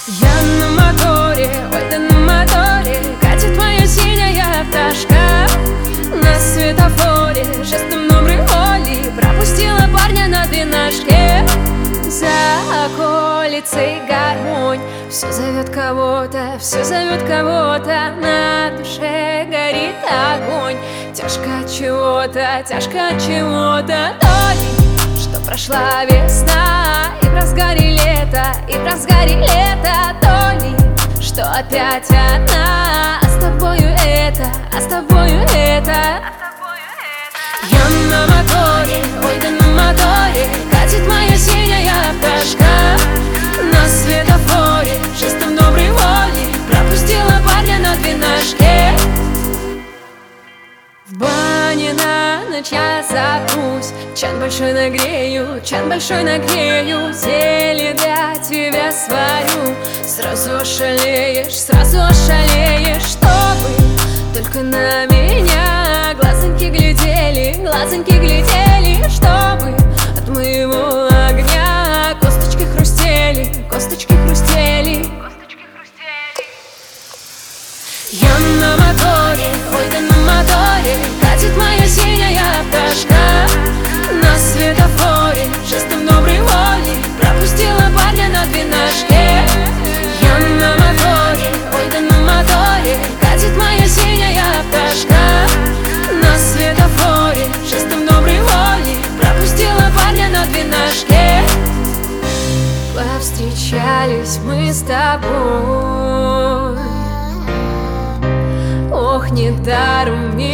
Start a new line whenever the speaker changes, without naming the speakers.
Я на моторе, ой, да на моторе катит моя синяя пташка. На светофоре жестом доброй воли пропустила парня на двенашке. За околицей гармонь, все зовет кого-то, все зовет кого-то. На душе горит огонь, тяжко от чего-то, то ли, что прошла весна, и в разгаре лета, то ли, что опять одна, а с тобою это. Я на моторе, ой, да на моторе катит моя синяя пташка. На светофоре жестом доброй воли пропустила парня на двенашке. В бане на ночь я запрусь, чан большой нагрею, зелье для тебя сварю. Сразу ошалеешь, чтобы только на меня глазоньки глядели, чтобы от моего огня косточки хрустели. Я на моторе, ой, да на моторе катит моя синяя пташка. На светофоре жестом доброй воли пропустила парня на двенашке. Я на моторе, ой, да на моторе катит моя синяя пташка. На светофоре жестом доброй воли пропустила парня на двенашке. Повстречались мы с тобой, ох, недаром